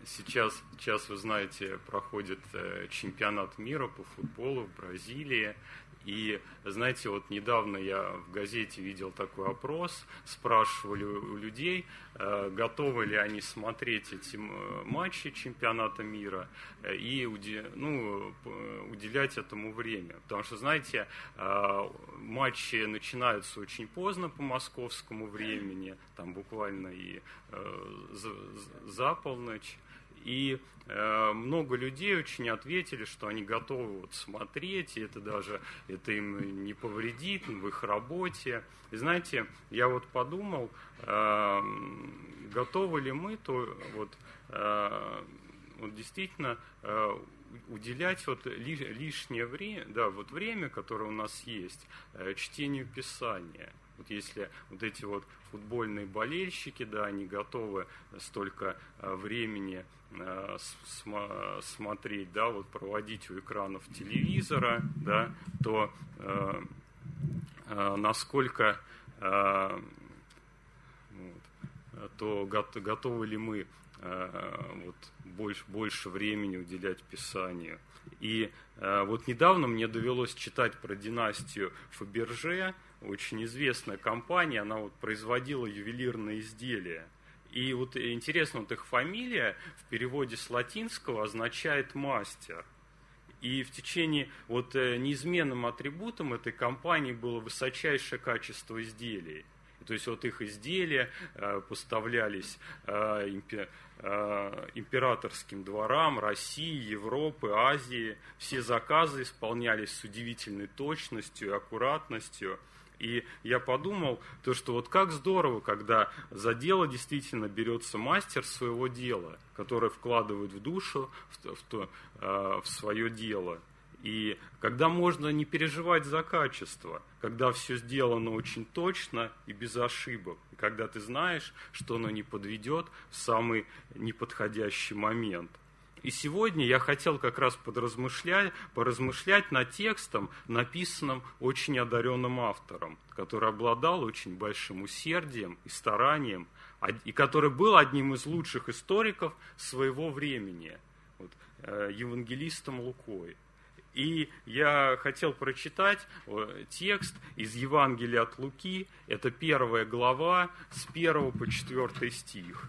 Сейчас, вы знаете, проходит чемпионат мира по футболу в Бразилии. И, знаете, вот недавно я в газете видел такой опрос, спрашивали у людей, готовы ли они смотреть эти матчи чемпионата мира и уделять этому время. Потому что, знаете, матчи начинаются очень поздно по московскому времени, там буквально и за полночь. И много людей очень ответили, что они готовы вот смотреть, и это им не повредит в их работе. И знаете, я вот подумал, готовы ли мы вот действительно уделять вот лишнее время, вот время, которое у нас есть, чтению Писания. Вот если вот эти вот футбольные болельщики, они готовы столько времени смотреть, вот проводить у экранов телевизора, то насколько то готовы ли мы больше времени уделять Писанию. И вот недавно мне довелось читать про династию Фаберже, очень известная компания, она вот производила ювелирные изделия. И вот интересно, вот их фамилия в переводе с латинского означает «мастер». И в течение, неизменным атрибутом этой компании было высочайшее качество изделий. То есть вот их изделия поставлялись императорским дворам России, Европы, Азии. Все заказы исполнялись с удивительной точностью и аккуратностью. И я подумал, что вот как здорово, когда за дело действительно берется мастер своего дела, который вкладывает в душу в свое дело. И когда можно не переживать за качество, когда все сделано очень точно и без ошибок, и когда ты знаешь, что оно не подведет в самый неподходящий момент. И сегодня я хотел как раз поразмышлять над текстом, написанным очень одаренным автором, который обладал очень большим усердием и старанием, и который был одним из лучших историков своего времени, евангелистом Лукой. И я хотел прочитать текст из Евангелия от Луки, это 1 глава, с 1 по 4 стих.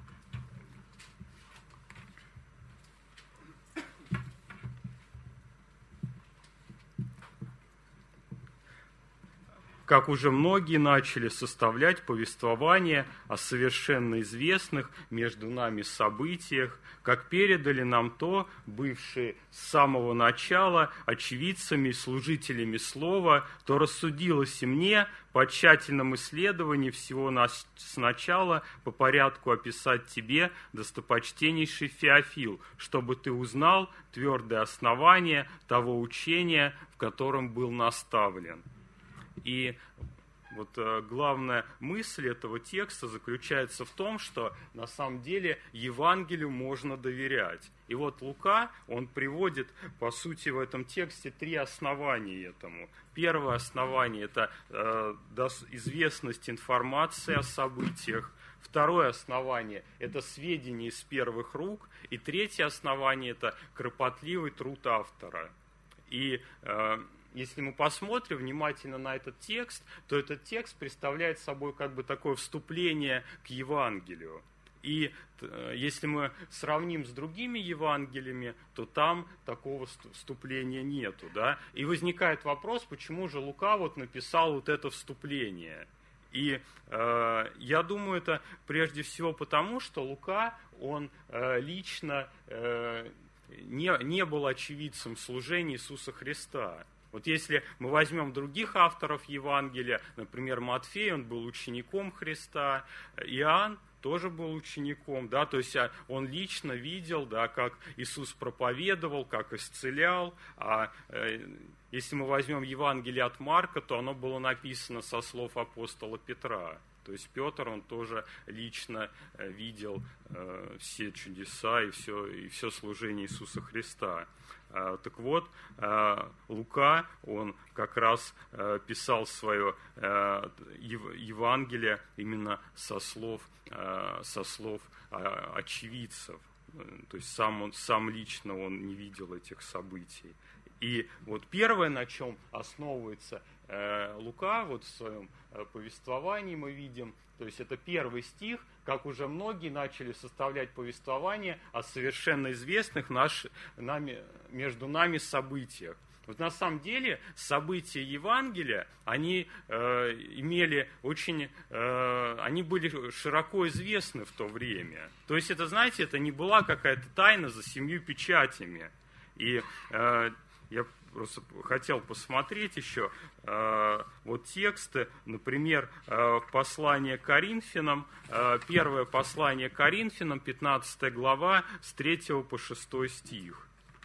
Как уже многие начали составлять повествование о совершенно известных между нами событиях, как передали нам то, бывшие с самого начала очевидцами и служителями слова, то рассудилось и мне по тщательном исследовании всего сначала по порядку описать тебе, достопочтеннейший Феофил, чтобы ты узнал твердое основание того учения, в котором был наставлен. И главная мысль этого текста заключается в том, что на самом деле Евангелию можно доверять. И Лука, он приводит, по сути, в этом тексте 3 основания этому. Первое основание – это известность информации о событиях. Второе основание – это сведения из первых рук. И третье основание – это кропотливый труд автора. И если мы посмотрим внимательно на этот текст, то этот текст представляет собой такое вступление к Евангелию. И если мы сравним с другими Евангелиями, то такого вступления нету. И возникает вопрос, почему же Лука написал это вступление. И я думаю, это прежде всего потому, что Лука, он лично не был очевидцем служения Иисуса Христа. Если мы возьмем других авторов Евангелия, например, Матфей, он был учеником Христа, Иоанн тоже был учеником, то есть он лично видел, как Иисус проповедовал, как исцелял. А если мы возьмем Евангелие от Марка, то оно было написано со слов апостола Петра. То есть Петр, он тоже лично видел все чудеса и все служение Иисуса Христа. Так вот, Лука, он как раз писал свое Евангелие именно со слов очевидцев. то есть сам лично он не видел этих событий. И вот первое, на чем основывается Лука, вот в своем повествовании мы видим, то есть это первый стих, как уже многие начали составлять повествование о совершенно известных между нами событиях. Вот на самом деле события Евангелия, они они были широко известны в то время. То есть это, знаете, это не была какая-то тайна за 7 печатями. И я просто хотел посмотреть еще вот тексты, например, послание к Коринфянам, первое послание к Коринфянам, 15 глава, с 3 по 6 стих.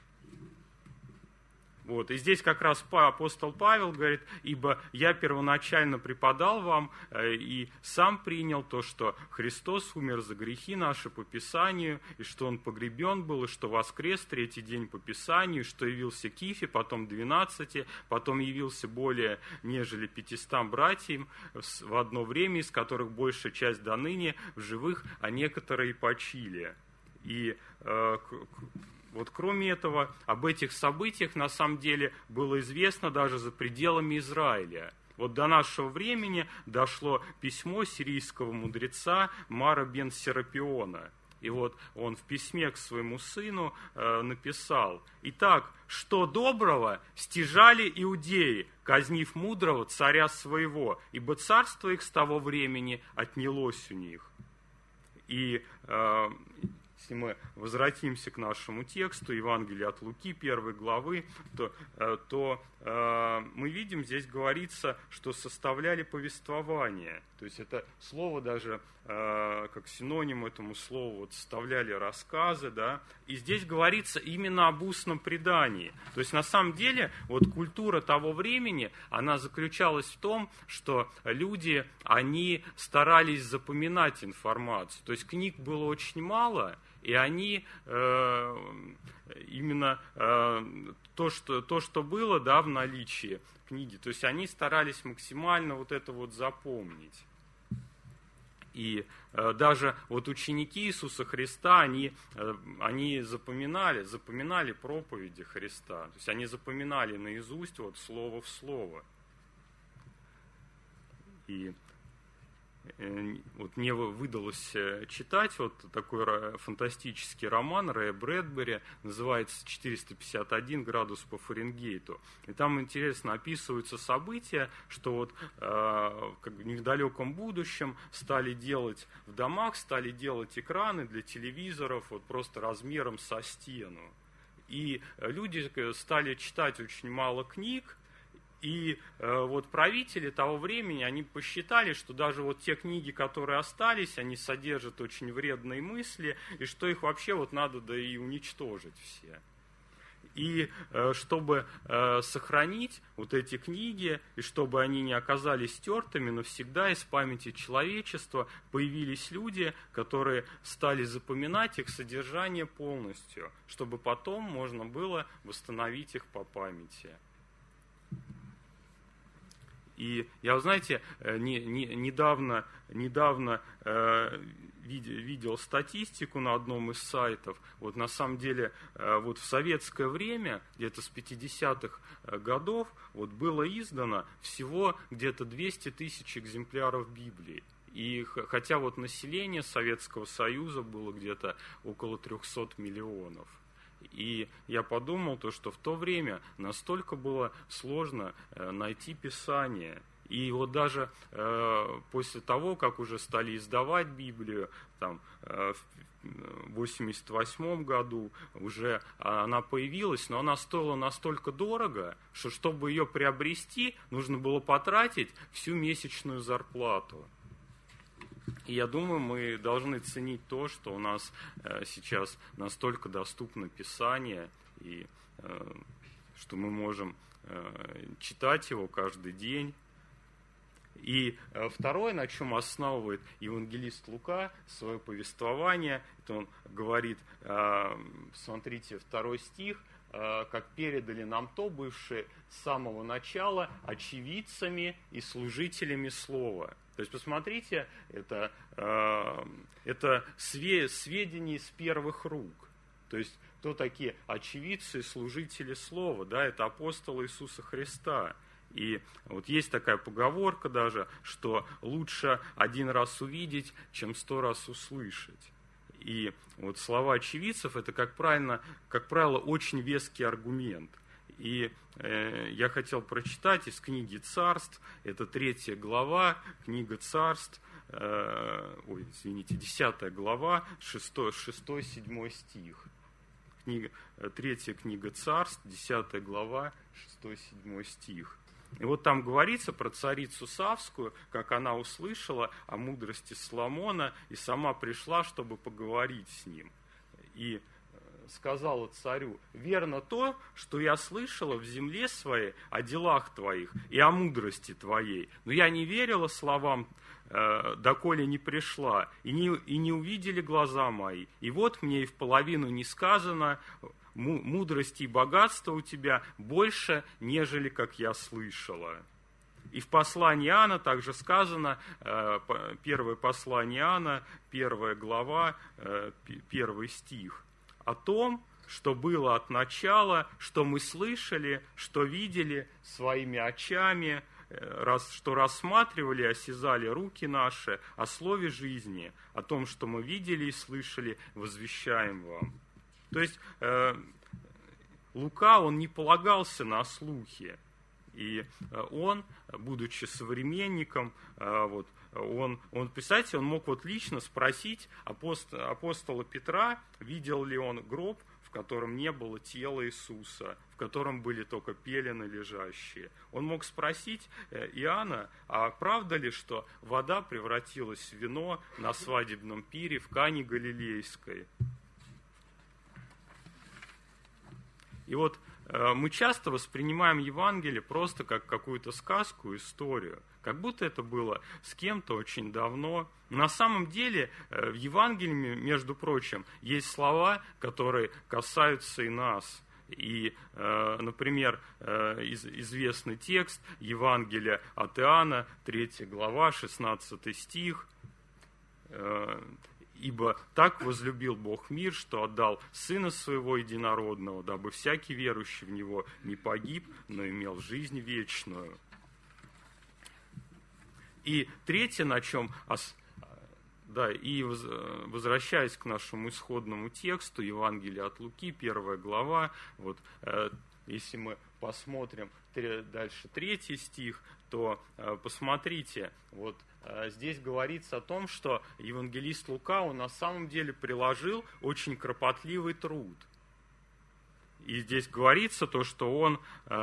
Вот. И здесь как раз апостол Павел говорит: «Ибо я первоначально преподал вам и сам принял то, что Христос умер за грехи наши по Писанию, и что Он погребен был, и что воскрес третий день по Писанию, и что явился Кифе, потом 12, потом явился более нежели 500 братьям в одно время, из которых большая часть до ныне в живых, а некоторые почили». И вот кроме этого, об этих событиях на самом деле было известно даже за пределами Израиля. Вот до нашего времени дошло письмо сирийского мудреца Мара бен Серапиона. И вот он в письме к своему сыну написал: «Итак, что доброго стяжали иудеи, казнив мудрого царя своего, ибо царство их с того времени отнялось у них». И если мы возвратимся к нашему тексту, Евангелие от Луки, 1 главы, то мы видим, здесь говорится, что составляли повествование. То есть это слово даже как синоним этому слову, вот, составляли рассказы, да, и здесь говорится именно об устном предании. То есть на самом деле вот культура того времени, она заключалась в том, что люди, они старались запоминать информацию. То есть книг было очень мало, и они именно то, что было, да, в наличии книги, то есть они старались максимально вот это вот запомнить. И даже вот ученики Иисуса Христа, они запоминали проповеди Христа. То есть они запоминали наизусть вот слово в слово. И вот мне выдалось читать вот такой фантастический роман Рэя Брэдбери, называется «451 градус по Фаренгейту». И там интересно описываются события, что вот как в недалеком будущем стали делать в домах, стали делать экраны для телевизоров вот просто размером со стену. И люди стали читать очень мало книг. И вот правители того времени, они посчитали, что даже вот те книги, которые остались, они содержат очень вредные мысли, и что их вообще вот надо да и уничтожить все. И чтобы сохранить вот эти книги, и чтобы они не оказались стертыми, навсегда из памяти человечества появились люди, которые стали запоминать их содержание полностью, чтобы потом можно было восстановить их по памяти. И я, знаете, недавно видел статистику на одном из сайтов. Вот на самом деле вот в советское время, где-то с 50-х годов, вот было издано всего где-то 200 тысяч экземпляров Библии. И хотя вот население Советского Союза было где-то около 300 миллионов. И я подумал, что в то время настолько было сложно найти Писание. И вот даже после того, как уже стали издавать Библию, там, в 1988 году уже она появилась, но она стоила настолько дорого, что чтобы ее приобрести, нужно было потратить всю месячную зарплату. И я думаю, мы должны ценить то, что у нас сейчас настолько доступно Писание, и что мы можем читать его каждый день. И второе, на чем основывает евангелист Лука свое повествование, это он говорит, смотрите, 2 стих, как передали нам то, бывшие с самого начала очевидцами и служителями слова. То есть, посмотрите, это сведения из первых рук. То есть, кто такие очевидцы и служители слова? Да, это апостолы Иисуса Христа. И вот есть такая поговорка даже, что лучше один раз увидеть, чем 100 раз услышать. И вот слова очевидцев – это, как правило, очень веский аргумент. И я хотел прочитать из книги «Царств», это 3 глава, книга «Царств», 10 глава, 6-7 стих. 3 книга «Царств», 10 глава, 6-7 стих. И вот там говорится про царицу Савскую, как она услышала о мудрости Соломона и сама пришла, чтобы поговорить с ним. И сказала царю: верно то, что я слышала в земле своей о делах твоих и о мудрости твоей, но я не верила словам, доколе не пришла, и не увидели глаза мои. И вот мне и в половину не сказано: мудрости и богатства у тебя больше, нежели как я слышала. И в послании Иоанна также сказано, первое послание Иоанна, 1 глава, 1 стих, о том, что было от начала, что мы слышали, что видели своими очами, что рассматривали, осязали руки наши, о слове жизни, о том, что мы видели и слышали, возвещаем вам. То есть Лука, он не полагался на слухи. И он, будучи современником, представьте, он мог лично спросить апостола Петра, видел ли он гроб, в котором не было тела Иисуса, в котором были только пелены лежащие. Он мог спросить Иоанна: а правда ли, что вода превратилась в вино на свадебном пире в Кане Галилейской? И вот мы часто воспринимаем Евангелие просто как какую-то сказку, историю, как будто это было с кем-то очень давно. На самом деле в Евангелии, между прочим, есть слова, которые касаются и нас. И, например, известный текст Евангелия от Иоанна, 3 глава, 16 стих. «Ибо так возлюбил Бог мир, что отдал Сына Своего Единородного, дабы всякий верующий в Него не погиб, но имел жизнь вечную». И третье, на чем, возвращаясь к нашему исходному тексту, Евангелие от Луки, 1 глава, если мы посмотрим дальше 3 стих, то посмотрите, здесь говорится о том, что евангелист Лука, он на самом деле приложил очень кропотливый труд. И здесь говорится то, что он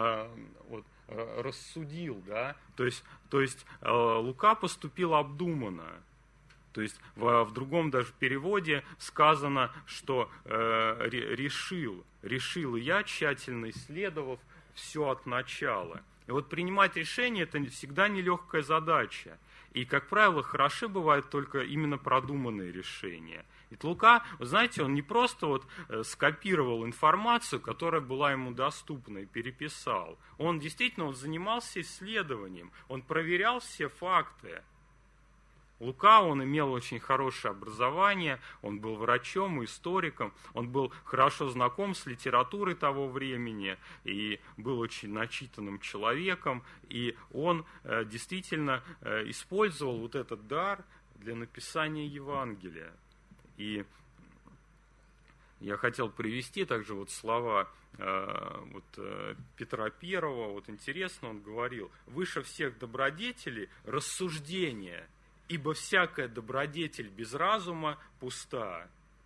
рассудил, да, то есть Лука поступил обдуманно. То есть в другом даже переводе сказано, что решил, и я, тщательно исследовав все от начала. И принимать решение – это всегда нелегкая задача. И, как правило, хороши бывают только именно продуманные решения. И Лука, вы знаете, он не просто скопировал информацию, которая была ему доступна, и переписал. Он действительно занимался исследованием, он проверял все факты. Лука, он имел очень хорошее образование, он был врачом, историком, он был хорошо знаком с литературой того времени и был очень начитанным человеком, и он действительно использовал этот дар для написания Евангелия. И я хотел привести также слова Петра I, интересно, он говорил: «Выше всех добродетелей рассуждение, ибо всякая добродетель без разума пуста».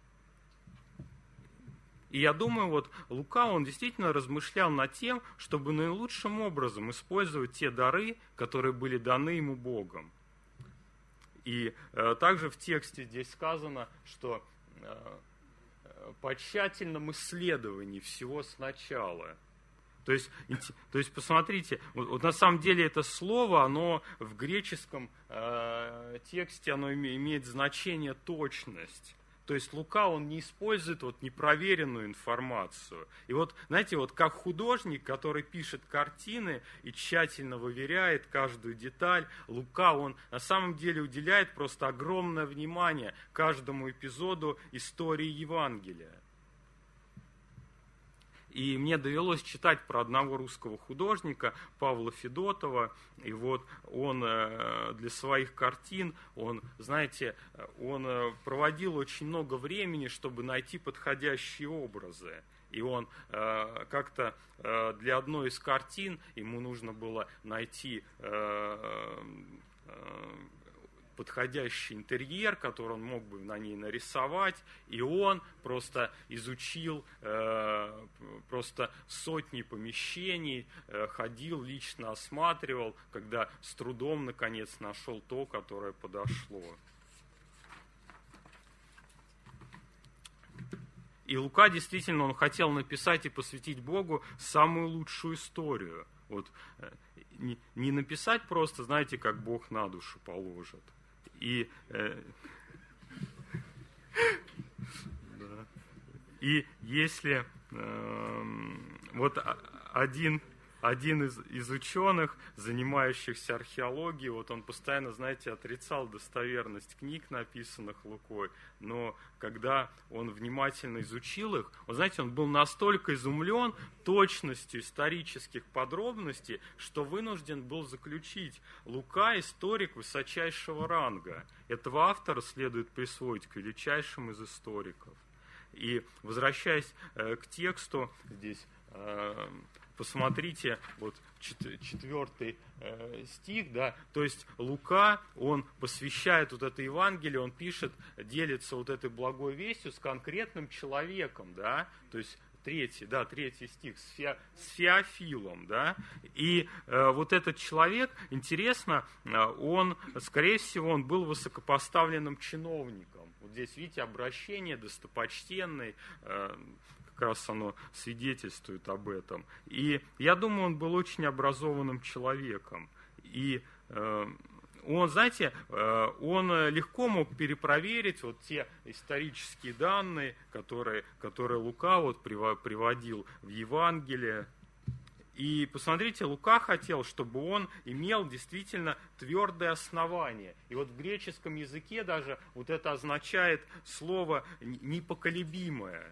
И я думаю, Лука, он действительно размышлял над тем, чтобы наилучшим образом использовать те дары, которые были даны ему Богом. И также в тексте здесь сказано, что по тщательном исследовании всего сначала. То есть посмотрите, на самом деле это слово, оно в греческом тексте, оно имеет значение точность. То есть Лука, он не использует вот непроверенную информацию. И вот, знаете, вот как художник, который пишет картины и тщательно выверяет каждую деталь, Лука, он на самом деле уделяет просто огромное внимание каждому эпизоду истории Евангелия. И мне довелось читать про одного русского художника, Павла Федотова, и вот он для своих картин, он, знаете, он проводил очень много времени, чтобы найти подходящие образы. И он как-то для одной из картин, ему нужно было найти подходящий интерьер, который он мог бы на ней нарисовать, и он просто изучил просто сотни помещений, ходил, лично осматривал, когда с трудом, наконец, нашел то, которое подошло. И Лука действительно, он хотел написать и посвятить Богу самую лучшую историю. Вот, не написать просто, знаете, как Бог на душу положит. И если вот один из ученых, занимающихся археологией, вот он постоянно, знаете, отрицал достоверность книг, написанных Лукой, но когда он внимательно изучил их, он, знаете, он был настолько изумлен точностью исторических подробностей, что вынужден был заключить: Лука – историк высочайшего ранга. Этого автора следует присвоить к величайшим из историков. И возвращаясь к тексту, здесь посмотрите, вот 4 стих, да, то есть Лука, он посвящает вот это Евангелие, он пишет, делится вот этой благой вестью с конкретным человеком, да, то есть третий стих, с Феофилом, да, и вот этот человек, интересно, он, скорее всего, он был высокопоставленным чиновником. Вот здесь, видите, обращение достопочтенный, как раз оно свидетельствует об этом. И я думаю, он был очень образованным человеком. И он, знаете, он легко мог перепроверить вот те исторические данные, которые Лука вот приводил в Евангелие. И посмотрите, Лука хотел, чтобы он имел действительно твердое основание. И вот в греческом языке даже вот это означает слово «непоколебимое».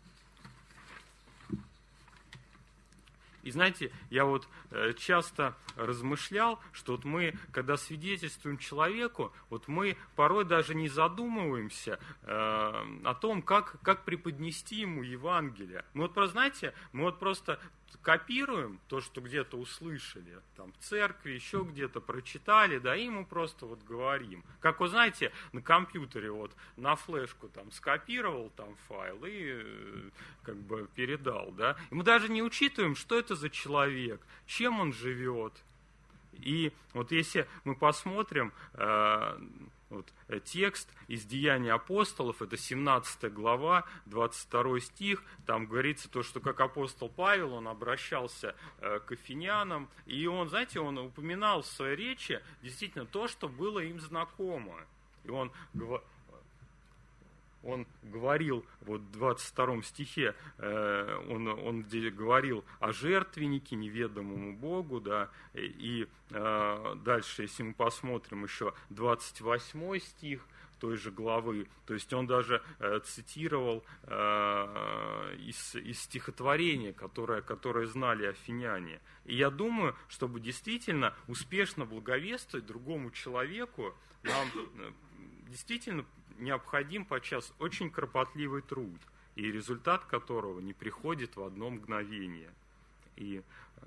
И знаете, я вот часто размышлял, что вот мы, когда свидетельствуем человеку, вот мы порой даже не задумываемся о том, как преподнести ему Евангелие. Мы вот просто, знаете, мы вот просто копируем то, что где-то услышали, там, в церкви, еще где-то прочитали, да, и ему просто вот говорим. Как вы знаете, на компьютере вот на флешку там скопировал там файл и как бы передал, да. И мы даже не учитываем, что это за человек, чем он живет. И вот если мы посмотрим вот, текст из Деяний апостолов, это 17 глава, 22 стих, там говорится то, что как апостол Павел, он обращался к афинянам, и он, знаете, он упоминал в своей речи действительно то, что было им знакомо. И он говорил, вот в 22 стихе, он говорил о жертвеннике, неведомому Богу, да, и дальше, если мы посмотрим еще 28 стих той же главы, то есть он даже цитировал из стихотворения, которое знали афиняне. И я думаю, чтобы действительно успешно благовествовать другому человеку, нам действительно необходим подчас очень кропотливый труд, и результат которого не приходит в одно мгновение. И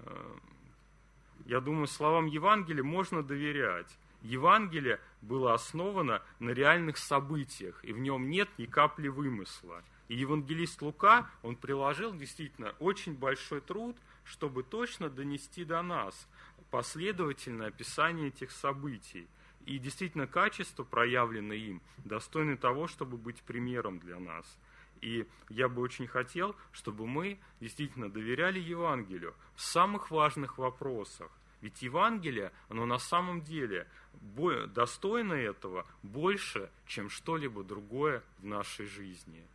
я думаю, словам Евангелия можно доверять. Евангелие было основано на реальных событиях, и в нем нет ни капли вымысла. И евангелист Лука, он приложил действительно очень большой труд, чтобы точно донести до нас последовательное описание этих событий. И действительно качества, проявленные им, достойны того, чтобы быть примером для нас. И я бы очень хотел, чтобы мы действительно доверяли Евангелию в самых важных вопросах. Ведь Евангелие, оно на самом деле достойно этого больше, чем что-либо другое в нашей жизни.